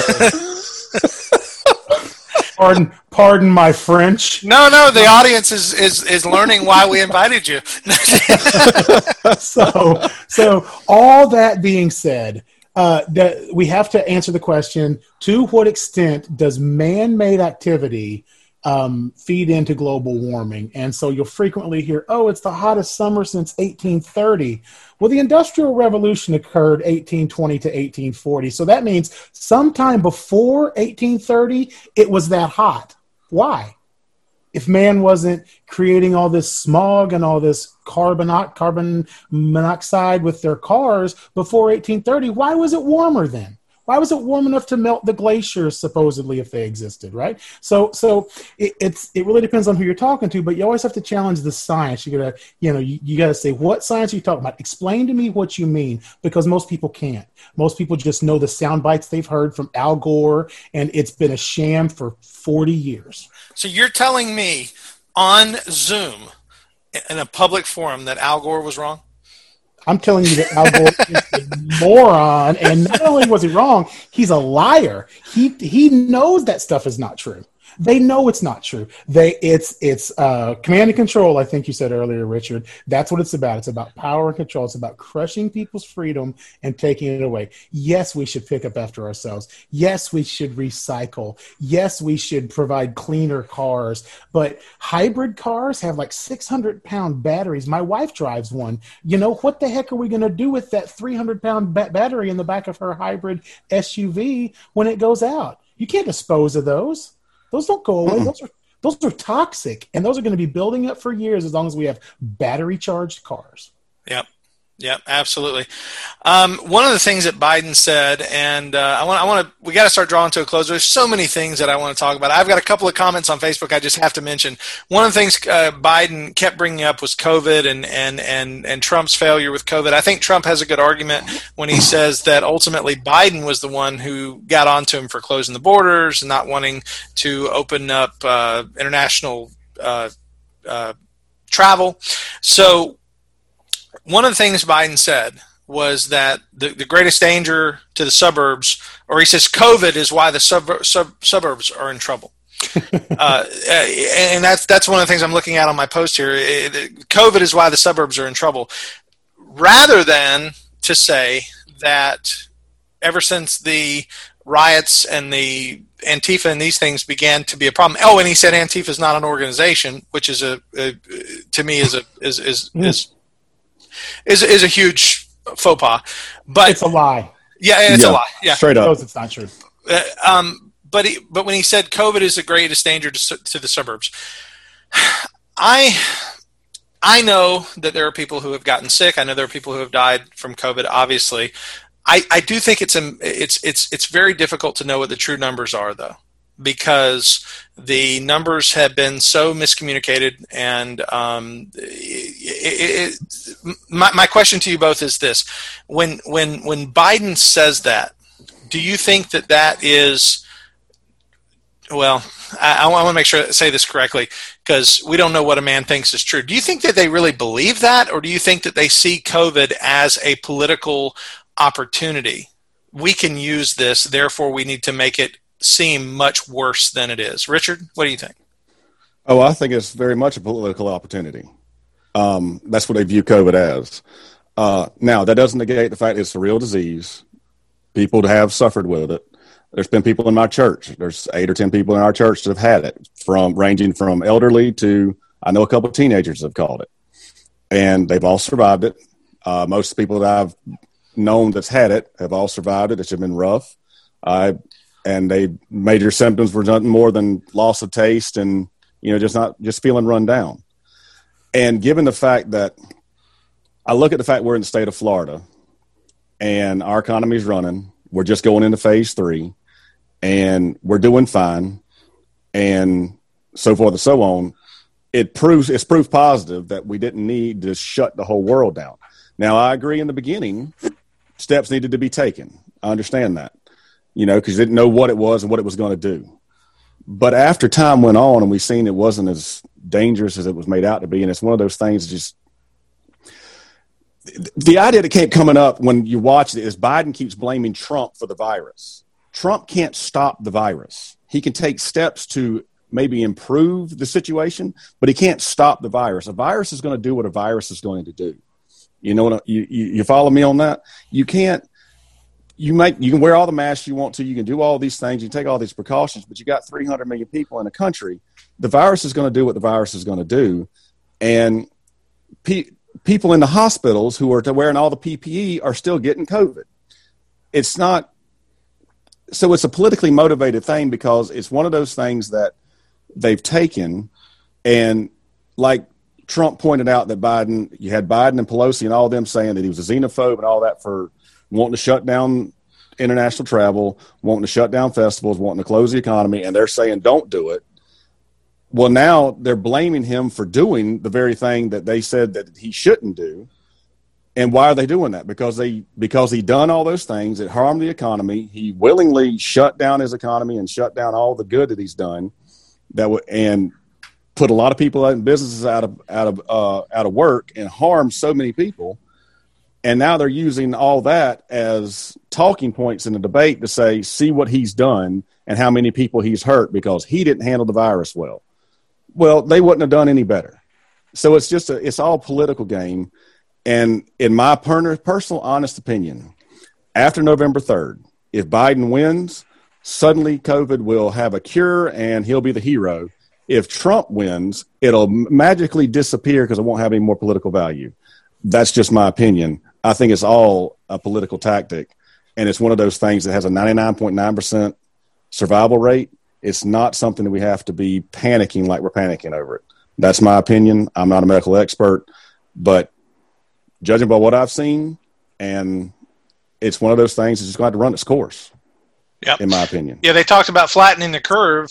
[SPEAKER 4] pardon, pardon my French.
[SPEAKER 2] No, no, the audience is, is, is learning why we invited you.
[SPEAKER 4] so, so all that being said, uh, that we have to answer the question, to what extent does man-made activity Um, feed into global warming? And so you'll frequently hear, oh, it's the hottest summer since eighteen thirty. Well, the Industrial Revolution occurred eighteen twenty to eighteen forty. So that means sometime before eighteen thirty, it was that hot. Why? If man wasn't creating all this smog and all this carbon, carbon monoxide with their cars before eighteen thirty, why was it warmer then? Why was it warm enough to melt the glaciers, supposedly, if they existed, right? So, so it, it's it really depends on who you're talking to, but you always have to challenge the science. You gotta, you know, you, you gotta say, what science are you talking about? Explain to me what you mean, because most people can't. Most people just know the sound bites they've heard from Al Gore, and it's been a sham for forty years.
[SPEAKER 2] So you're telling me on Zoom in a public forum that Al Gore was wrong?
[SPEAKER 4] I'm telling you that Al Gore is a moron, and not only was he wrong, he's a liar. He he knows that stuff is not true. They know it's not true. They it's it's uh, command and control. I think you said earlier, Richard. That's what it's about. It's about power and control. It's about crushing people's freedom and taking it away. Yes, we should pick up after ourselves. Yes, we should recycle. Yes, we should provide cleaner cars. But hybrid cars have like six hundred pound batteries. My wife drives one. You know, what the heck are we going to do with that three hundred pound ba- battery in the back of her hybrid S U V when it goes out? You can't dispose of those. Those don't go away. Mm-mm. Those are those are toxic, and those are going to be building up for years as long as we have battery charged cars.
[SPEAKER 2] Yep. Yep, absolutely. Um, one of the things that Biden said, and uh, I want, I want to, we got to start drawing to a close. There's so many things that I want to talk about. I've got a couple of comments on Facebook I just have to mention. One of the things uh, Biden kept bringing up was COVID and, and, and, and Trump's failure with COVID. I think Trump has a good argument when he says that ultimately Biden was the one who got onto him for closing the borders and not wanting to open up uh, international uh, uh, travel. So, one of the things Biden said was that the, the greatest danger to the suburbs, or he says COVID is why the sub, sub, suburbs are in trouble. uh, and that's that's one of the things I'm looking at on my post here. COVID is why the suburbs are in trouble. Rather than to say that ever since the riots and the Antifa and these things began to be a problem. Oh, and he said Antifa is not an organization, which is a, a to me is a is is is Is is a huge faux pas, but
[SPEAKER 4] it's a lie.
[SPEAKER 2] Yeah, it's yeah, a lie. Yeah,
[SPEAKER 3] straight up,
[SPEAKER 4] it's not true.
[SPEAKER 2] Uh, um, but he, but when he said COVID is the greatest danger to, to the suburbs, I I know that there are people who have gotten sick. I know there are people who have died from COVID. Obviously, I, I do think it's a, it's it's it's very difficult to know what the true numbers are, though, because the numbers have been so miscommunicated. And um, it, it, my, my question to you both is this. When, when, when Biden says that, do you think that that is, well, I, I want to make sure I say this correctly, because we don't know what a man thinks is true. Do you think that they really believe that, or do you think that they see COVID as a political opportunity? We can use this, therefore we need to make it seem much worse than it is. Richard, what do you think?
[SPEAKER 3] Oh, I think it's very much a political opportunity. Um, that's what they view COVID as. Uh, now, that doesn't negate the fact it's a real disease. People have suffered with it. There's been people in my church. There's eight or ten people in our church that have had it, from ranging from elderly to, I know a couple of teenagers have caught it. And they've all survived it. Uh, most people that I've known that's had it have all survived it. It's been rough. I And they major symptoms were nothing more than loss of taste and, you know, just not just feeling run down. And given the fact that I look at the fact we're in the state of Florida and our economy is running, we're just going into phase three and we're doing fine and so forth and so on. It proves it's proof positive that we didn't need to shut the whole world down. Now, I agree in the beginning, steps needed to be taken. I understand that. You know, because you didn't know what it was and what it was going to do. But after time went on and we've seen it wasn't as dangerous as it was made out to be, and it's one of those things just – the idea that kept coming up when you watch it is Biden keeps blaming Trump for the virus. Trump can't stop the virus. He can take steps to maybe improve the situation, but he can't stop the virus. A virus is going to do what a virus is going to do. You know what? You, you, you follow me on that? You can't – You make you can wear all the masks you want to. You can do all these things. You can take all these precautions, but you got three hundred million people in a country. The virus is going to do what the virus is going to do, and pe- people in the hospitals who are wearing all the P P E are still getting COVID. It's not so. It's a politically motivated thing because it's one of those things that they've taken, and like Trump pointed out that Biden, you had Biden and Pelosi and all of them saying that he was a xenophobe and all that for wanting to shut down international travel, wanting to shut down festivals, wanting to close the economy, and they're saying don't do it. Well, now they're blaming him for doing the very thing that they said that he shouldn't do. And why are they doing that? Because they because he done all those things. It harmed the economy. He willingly shut down his economy and shut down all the good that he's done. That w- and put a lot of people and businesses out of out of uh, out of work and harmed so many people. And now they're using all that as talking points in the debate to say, see what he's done and how many people he's hurt because he didn't handle the virus well. Well, they wouldn't have done any better. So it's just a, it's all political game. And in my per- personal honest opinion, after November third, if Biden wins, suddenly COVID will have a cure and he'll be the hero. If Trump wins, it'll magically disappear because it won't have any more political value. That's just my opinion. I think it's all a political tactic, and it's one of those things that has a ninety-nine point nine percent survival rate. It's not something that we have to be panicking like we're panicking over it. That's my opinion. I'm not a medical expert, but judging by what I've seen, and it's one of those things that's just going to have to run its course,
[SPEAKER 2] yep.
[SPEAKER 3] in my opinion.
[SPEAKER 2] Yeah, they talked about flattening the curve,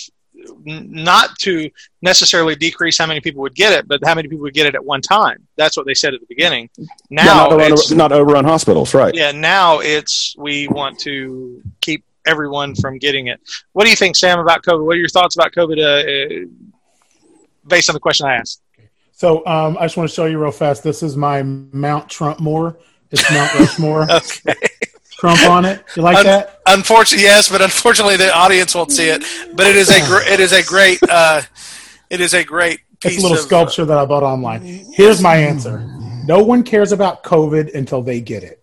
[SPEAKER 2] not to necessarily decrease how many people would get it, but how many people would get it at one time. That's what they said at the beginning. Now,
[SPEAKER 3] yeah, not, to
[SPEAKER 2] it's,
[SPEAKER 3] run, not to overrun hospitals, right?
[SPEAKER 2] Yeah, now it's we want to keep everyone from getting it. What do you think, Sam, about COVID? What are your thoughts about COVID uh, based on the question I asked?
[SPEAKER 4] So um, I just want to show you real fast. This is my Mount Trumpmore. It's Mount Rushmore.
[SPEAKER 2] Okay.
[SPEAKER 4] Trump on it. You like
[SPEAKER 2] Un-
[SPEAKER 4] that?
[SPEAKER 2] Unfortunately, yes, but unfortunately the audience won't see it. But it is a gr- it is a great uh, it is a great piece.
[SPEAKER 4] It's a little
[SPEAKER 2] of,
[SPEAKER 4] sculpture uh, that I bought online. Here's my answer. No one cares about COVID until they get it.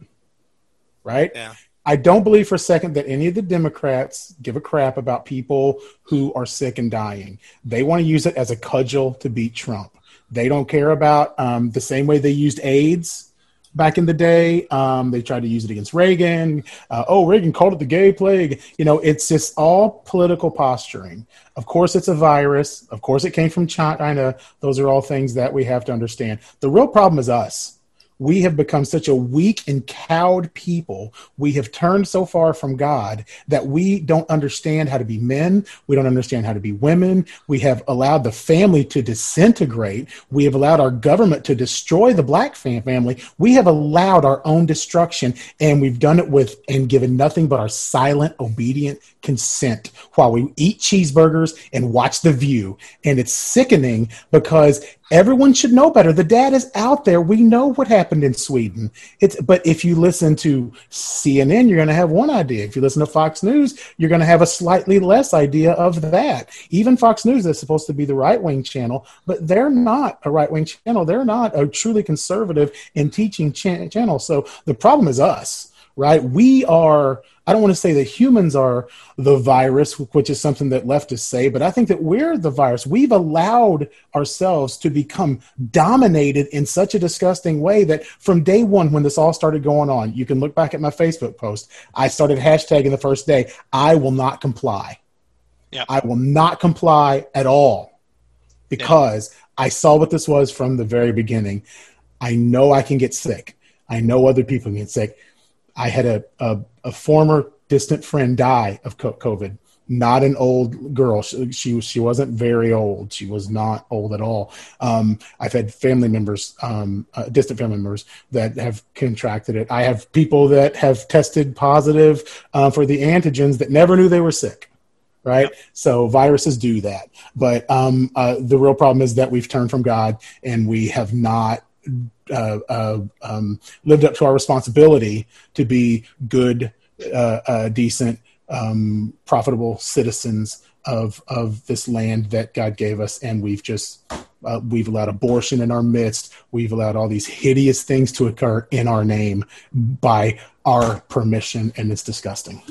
[SPEAKER 4] Right?
[SPEAKER 2] Yeah.
[SPEAKER 4] I don't believe for a second that any of the Democrats give a crap about people who are sick and dying. They want to use it as a cudgel to beat Trump. They don't care about um, the same way they used AIDS back in the day. Um, they tried to use it against Reagan. Uh, oh, Reagan called it the gay plague. You know, it's just all political posturing. Of course, it's a virus. Of course, it came from China. Those are all things that we have to understand. The real problem is us. We have become such a weak and cowed people. We have turned so far from God that we don't understand how to be men. We don't understand how to be women. We have allowed the family to disintegrate. We have allowed our government to destroy the black family. We have allowed our own destruction, and we've done it with and given nothing but our silent, obedient consent while we eat cheeseburgers and watch The View. And it's sickening because everyone should know better. The data is out there. We know what happened in Sweden. It's, but if you listen to C N N, you're going to have one idea. If you listen to Fox News, you're going to have a slightly less idea of that. Even Fox News is supposed to be the right-wing channel, but they're not a right-wing channel. They're not a truly conservative and teaching ch- channel. So the problem is us. Right? We are, I don't want to say that humans are the virus, which is something that leftists say, but I think that we're the virus. We've allowed ourselves to become dominated in such a disgusting way that from day one, when this all started going on, you can look back at my Facebook post. I started hashtagging the first day, I will not comply.
[SPEAKER 2] Yeah.
[SPEAKER 4] I will not comply at all because yeah. I saw what this was from the very beginning. I know I can get sick. I know other people can get sick. I had a, a, a former distant friend die of COVID, not an old girl. She, she, she wasn't very old. She was not old at all. Um, I've had family members, um, uh, distant family members that have contracted it. I have people that have tested positive uh, for the antigens that never knew they were sick. Right. Yep. So viruses do that. But um, uh, the real problem is that we've turned from God and we have not Uh, uh, um, lived up to our responsibility to be good, uh, uh, decent, um, profitable citizens of of this land that God gave us, and we've just uh, we've allowed abortion in our midst. We've allowed all these hideous things to occur in our name by our permission, and it's disgusting.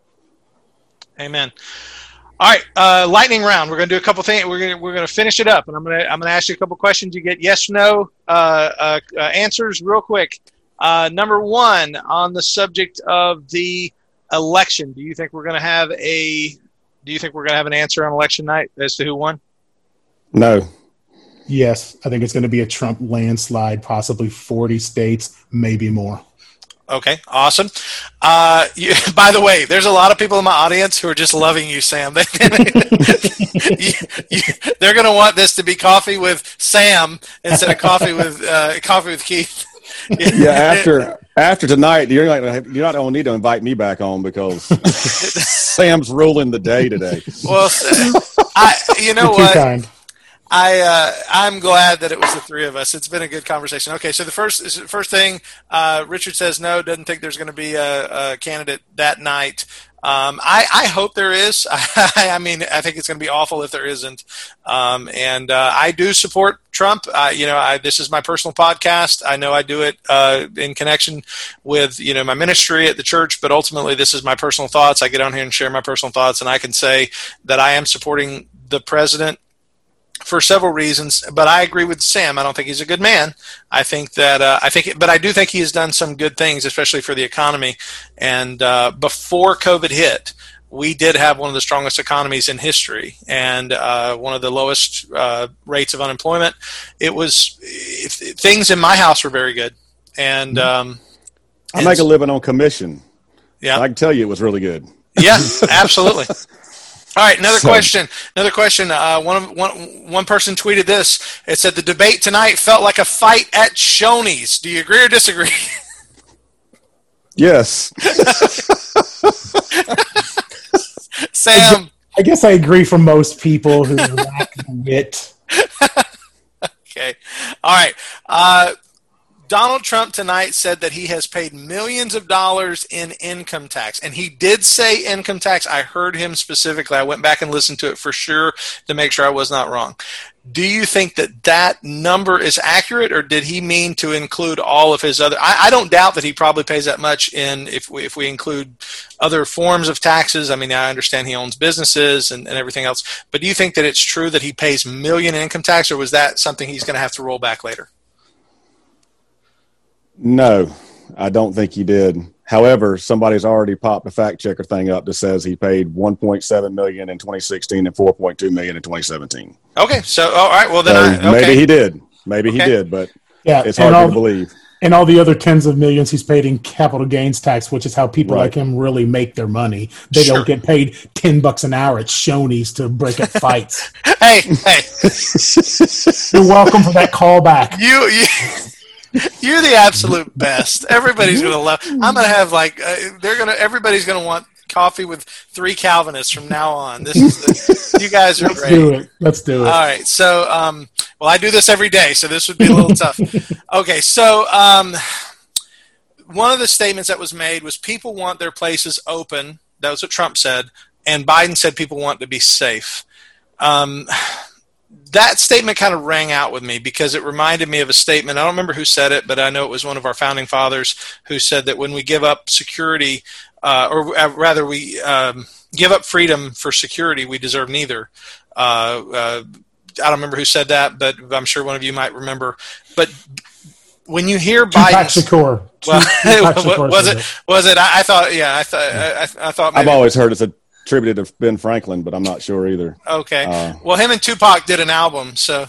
[SPEAKER 2] Amen. All right, uh, lightning round. We're going to do a couple things. We're going to, we're going to finish it up, and I'm going to I'm going to ask you a couple questions. You get yes, no uh, uh, uh, answers real quick. Uh, number one, on the subject of the election, do you think we're going to have a do you think we're going to have an answer on election night as to who won?
[SPEAKER 3] No.
[SPEAKER 4] Yes, I think it's going to be a Trump landslide, possibly forty states, maybe more.
[SPEAKER 2] Okay, awesome. Uh, you, by the way, there's a lot of people in my audience who are just loving you, Sam. They, you, you, they're going to want this to be coffee with Sam instead of coffee with uh, coffee with Keith.
[SPEAKER 3] Yeah, after after tonight, you're like you don't need to invite me back on because Sam's ruling the day today.
[SPEAKER 2] Well, I you know
[SPEAKER 4] You're
[SPEAKER 2] what?
[SPEAKER 4] Too kind.
[SPEAKER 2] I uh, I'm glad that it was the three of us. It's been a good conversation. Okay, so the first first thing, uh, Richard says no, doesn't think there's going to be a, a candidate that night. Um, I, I hope there is. I mean, I think it's going to be awful if there isn't. Um, and uh, I do support Trump. Uh, you know, I, this is my personal podcast. I know I do it uh, in connection with, you know, my ministry at the church, but ultimately this is my personal thoughts. I get on here and share my personal thoughts, and I can say that I am supporting the president for several reasons, but I agree with Sam. I don't think he's a good man. I think that uh, I think, but I do think he has done some good things, especially for the economy. And uh, before COVID hit, we did have one of the strongest economies in history and uh, one of the lowest uh, rates of unemployment. It was if, things in my house were very good, and um,
[SPEAKER 3] I make a living on commission.
[SPEAKER 2] Yeah,
[SPEAKER 3] I can tell you it was really good.
[SPEAKER 2] Yeah, absolutely. All right, another
[SPEAKER 3] So-
[SPEAKER 2] question. Another question. Uh, one, of, one, one person tweeted this. It said, the debate tonight felt like a fight at Shoney's. Do you agree or disagree?
[SPEAKER 3] Yes.
[SPEAKER 2] Sam.
[SPEAKER 4] I guess I agree for most people who lack wit.
[SPEAKER 2] Okay. All right. Uh, Donald Trump tonight said that he has paid millions of dollars in income tax. And he did say income tax. I heard him specifically. I went back and listened to it for sure to make sure I was not wrong. Do you think that that number is accurate, or did he mean to include all of his other? I, I don't doubt that he probably pays that much in if we, if we include other forms of taxes. I mean, I understand he owns businesses and, and everything else. But do you think that it's true that he pays million income tax, or was that something he's going to have to roll back later?
[SPEAKER 3] No, I don't think he did. However, somebody's already popped a fact checker thing up that says he paid one point seven million dollars in twenty sixteen and four point two million dollars in twenty seventeen.
[SPEAKER 2] Okay, so all right, well then,
[SPEAKER 3] So
[SPEAKER 2] I, okay.
[SPEAKER 3] maybe he did. Maybe
[SPEAKER 2] Okay.
[SPEAKER 3] he did, but
[SPEAKER 4] Yeah,
[SPEAKER 3] it's
[SPEAKER 4] and
[SPEAKER 3] hard
[SPEAKER 4] all,
[SPEAKER 3] to believe.
[SPEAKER 4] and all the other tens of millions he's paid in capital gains tax, which is how people
[SPEAKER 3] Right.
[SPEAKER 4] like him really make their money. They
[SPEAKER 2] Sure.
[SPEAKER 4] don't get paid ten bucks an hour at Shoney's to break up fights.
[SPEAKER 2] Hey, hey,
[SPEAKER 4] You're welcome for that callback.
[SPEAKER 2] you, you, you're the absolute best. Everybody's gonna love. I'm gonna have like uh, they're gonna. Everybody's gonna want coffee with three Calvinists from now on. This is the, you guys are
[SPEAKER 4] Let's
[SPEAKER 2] great.
[SPEAKER 4] do it. Let's do it.
[SPEAKER 2] All right, so um, well, I do this every day, so this would be a little tough. Okay, so um, one of the statements that was made was people want their places open. That was what Trump said, and Biden said people want to be safe. Um, that statement kind of rang out with me because it reminded me of a statement. I don't remember who said it, but I know it was one of our founding fathers who said that when we give up security, uh, or rather we um, give up freedom for security, we deserve neither. Uh, uh, I don't remember who said that, but I'm sure one of you might remember. But when you hear
[SPEAKER 4] Tupac
[SPEAKER 2] Biden,
[SPEAKER 4] Shakur.
[SPEAKER 2] well,
[SPEAKER 4] Tupac Shakur
[SPEAKER 2] was
[SPEAKER 4] said
[SPEAKER 2] it? Was it? I, I thought. Yeah, I thought. I, I thought. Maybe,
[SPEAKER 3] I've always heard it's attributed to Ben Franklin, but I'm not sure either.
[SPEAKER 2] Okay.
[SPEAKER 3] Uh,
[SPEAKER 2] well, him and Tupac did an album, so.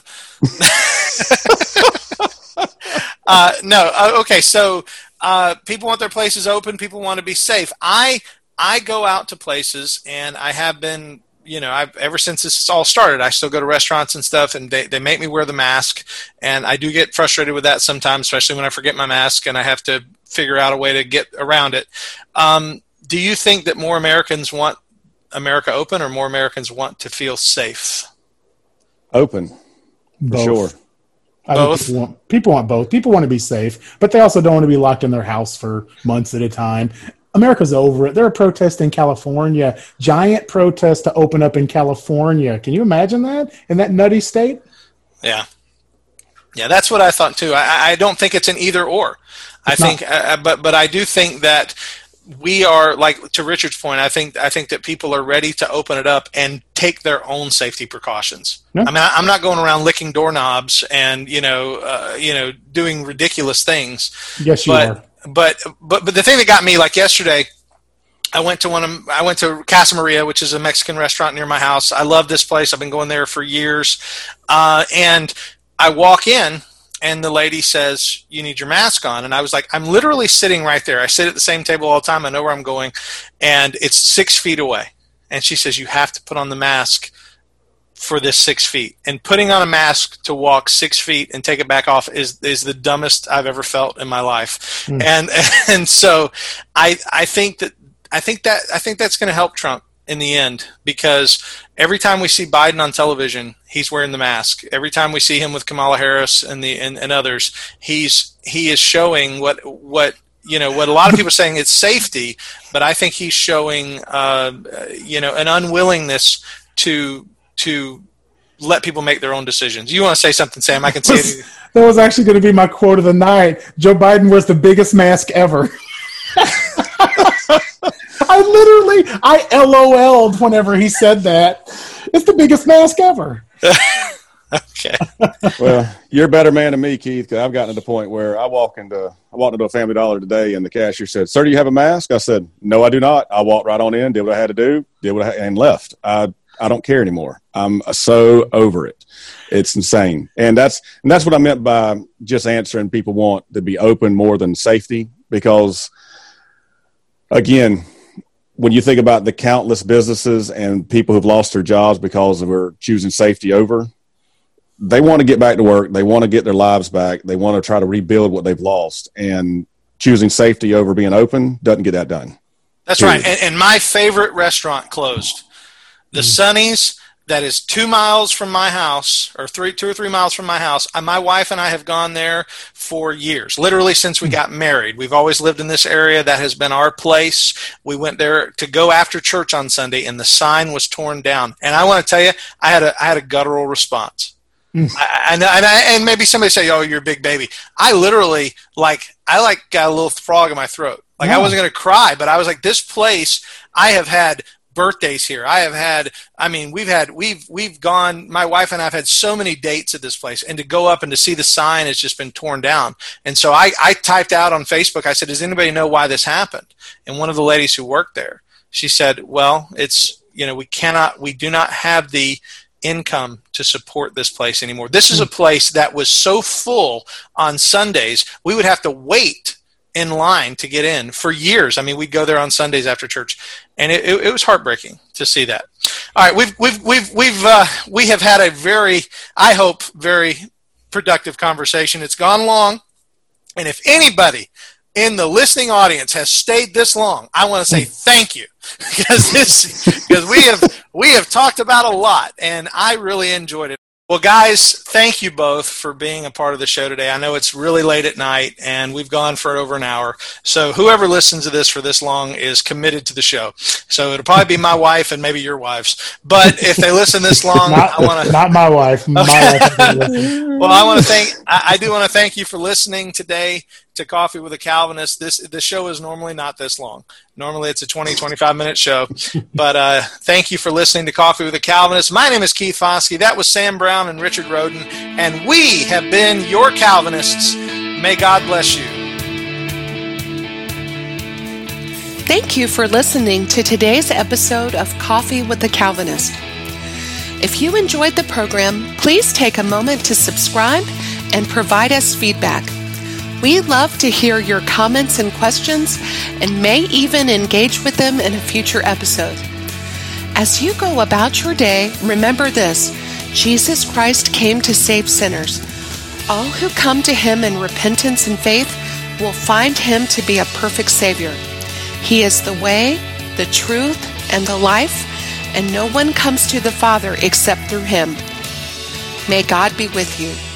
[SPEAKER 2] uh, no. Uh, okay. So uh, people want their places open. People want to be safe. I I go out to places, and I have been. You know, I've ever since this all started, I still go to restaurants and stuff, and they, they make me wear the mask, and I do get frustrated with that sometimes, especially when I forget my mask and I have to figure out a way to get around it. Um, do you think that more Americans want America open, or more Americans want to feel safe?
[SPEAKER 3] Open, for
[SPEAKER 4] Both.
[SPEAKER 3] sure.
[SPEAKER 4] I
[SPEAKER 2] Both?
[SPEAKER 4] think people want, people want both. People want to be safe, but they also don't want to be locked in their house for months at a time. America's over it. There are protests in California, giant protests to open up in California. Can you imagine that in that nutty state?
[SPEAKER 2] Yeah. Yeah, that's what I thought too. I, I don't think it's an either or. I
[SPEAKER 4] It's
[SPEAKER 2] think, uh, but but I do think that we are, like to Richard's point. I think I think that people are ready to open it up and take their own safety precautions.
[SPEAKER 4] Yeah.
[SPEAKER 2] I mean, I, I'm not going around licking doorknobs and you know uh, you know doing ridiculous things.
[SPEAKER 4] Yes, you
[SPEAKER 2] but,
[SPEAKER 4] are.
[SPEAKER 2] But but but the thing that got me, like yesterday, I went to one of I went to Casa Maria, which is a Mexican restaurant near my house. I love this place. I've been going there for years, uh, and I walk in, and the lady says, "You need your mask on." And I was like, "I'm literally sitting right there. I sit at the same table all the time. I know where I'm going, and it's six feet away." And she says, "You have to put on the mask for this six feet." And putting on a mask to walk six feet and take it back off is is the dumbest I've ever felt in my life. Mm. And and so I I think that I think that I think that's going to help Trump. in the end, because every time we see Biden on television, he's wearing the mask. Every time we see him with Kamala Harris and the and, and others, he's he is showing what what you know what a lot of people are saying it's safety, but I think he's showing uh, you know an unwillingness to to let people make their own decisions. You want to say something, Sam? I can see it.
[SPEAKER 4] That was actually going to be my quote of the night. Joe Biden wears the biggest mask ever. I literally, I LOL'd whenever he said that. It's the biggest mask ever.
[SPEAKER 2] Okay.
[SPEAKER 3] Well, you're a better man than me, Keith, because I've gotten to the point where I walk into I walked into a Family Dollar today, and the cashier said, "Sir, do you have a mask?" I said, "No, I do not." I walked right on in, did what I had to do, did what I had, and left. I I don't care anymore. I'm so over it. It's insane, and that's and that's what I meant by just answering. People want to be open more than safety, because again, when you think about the countless businesses and people who've lost their jobs because of we're choosing safety over, they want to get back to work. They want to get their lives back. They want to try to rebuild what they've lost, and choosing safety over being open doesn't get that done.
[SPEAKER 2] That's Period. Right. And, and my favorite restaurant closed, the mm. Sonny's, that is two miles from my house, or three, two or three miles from my house. My wife and I have gone there for years, literally since we got married. We've always lived in this area. That has been our place. We went there to go after church on Sunday, and the sign was torn down. And I want to tell you, I had a I had a guttural response. Mm. I, and, and, I, and maybe somebody say, "Oh, you're a big baby." I literally, like, I like got a little frog in my throat. Like, yeah. I wasn't going to cry, but I was like, this place, I have had birthdays here. I have had, I mean, we've had, we've, we've gone, my wife and I have had so many dates at this place, and to go up and to see the sign has just been torn down. And so I, I typed out on Facebook, I said, "Does anybody know why this happened?" And one of the ladies who worked there, she said, "Well, it's, you know, we cannot, we do not have the income to support this place anymore. This is a place that was so full on Sundays, we would have to wait in line to get in for years. I mean, we'd go there on Sundays after church, and it, it, it was heartbreaking to see that." All right, we've we've we've we've uh, we have had a very, I hope, very productive conversation. It's gone long, and if anybody in the listening audience has stayed this long, I want to say thank you, because this because we have we have talked about a lot, and I really enjoyed it. Well, guys, thank you both for being a part of the show today. I know it's really late at night, and we've gone for over an hour. So whoever listens to this for this long is committed to the show. So it'll probably be my wife and maybe your wives. But if they listen this long,
[SPEAKER 4] not,
[SPEAKER 2] I want to
[SPEAKER 4] not my wife. My
[SPEAKER 2] okay.
[SPEAKER 4] wife
[SPEAKER 2] Well, I want to thank. I, I do want to thank you for listening today to Coffee with a Calvinist. This the show is normally not this long. Normally it's a twenty, twenty-five minute show. But uh, thank you for listening to Coffee with a Calvinist. My name is Keith Foskey. That was Sam Brown and Richard Roden. And we have been your Calvinists. May God bless you.
[SPEAKER 1] Thank you for listening to today's episode of Coffee with the Calvinist. If you enjoyed the program, please take a moment to subscribe and provide us feedback. We love to hear your comments and questions, and may even engage with them in a future episode. As you go about your day, remember this: Jesus Christ came to save sinners. All who come to him in repentance and faith will find him to be a perfect Savior. He is the way, the truth, and the life, and no one comes to the Father except through him. May God be with you.